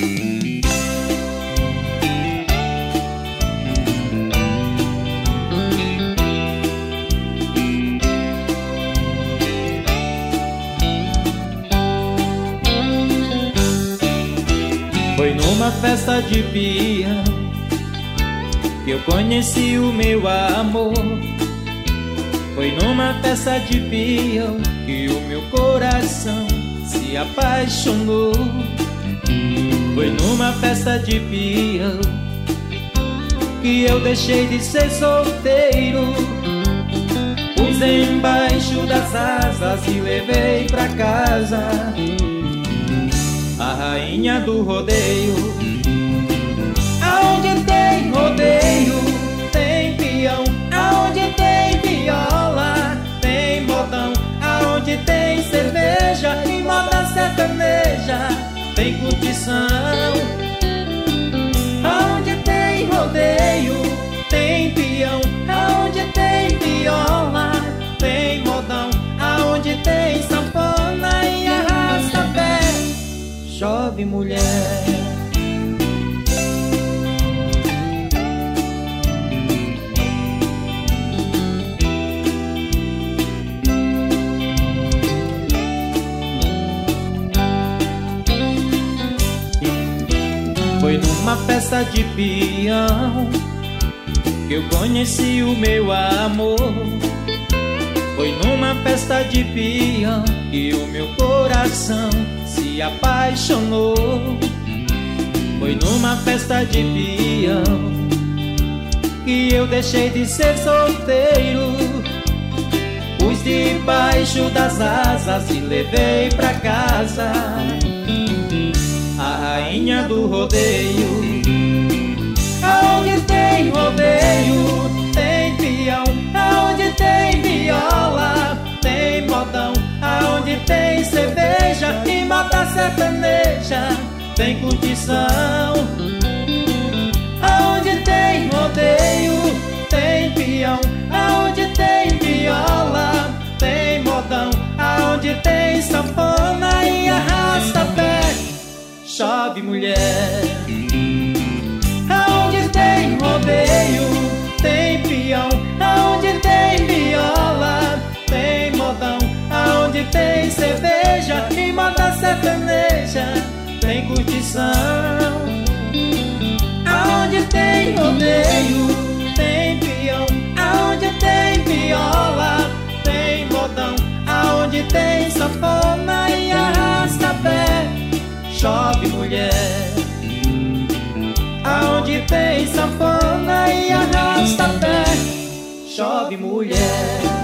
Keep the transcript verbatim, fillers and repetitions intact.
Foi numa festa de peão que eu conheci o meu amor. Foi numa festa de peão que o meu coração se apaixonou. Foi numa festa de peão que eu deixei de ser solteiro. Pus embaixo das asas e levei pra casa a rainha do rodeio. Aonde tem rodeio, tem peão. Aonde tem viola, tem modão. Aonde tem cerveja e moda sertaneja, tem curtição. Aonde tem rodeio, tem peão. Aonde tem viola, tem modão. Aonde tem sanfona e arrasta-pé, chove mulher. Foi numa festa de peão que eu conheci o meu amor. Foi numa festa de peão que o meu coração se apaixonou. Foi numa festa de peão que eu deixei de ser solteiro. Pus debaixo das asas e levei pra casa a rainha do rodeio. Aonde tem rodeio, tem peão. Aonde tem viola, tem modão. Aonde tem cerveja e moda sertaneja, tem curtição. Aonde tem rodeio, tem peão. Aonde tem viola, tem modão. Aonde tem sanfona e arrasta-pé, chove mulher. Aonde tem rodeio, tem peão. Aonde tem viola, tem modão. Aonde tem cerveja e moda sertaneja, tem curtição. Aonde tem rodeio, tem peão. Aonde tem viola, tem modão. Aonde tem sanfona e arrasta-pé, chove mulher. Aonde tem sanfona e arrasta-pé, chove mulher.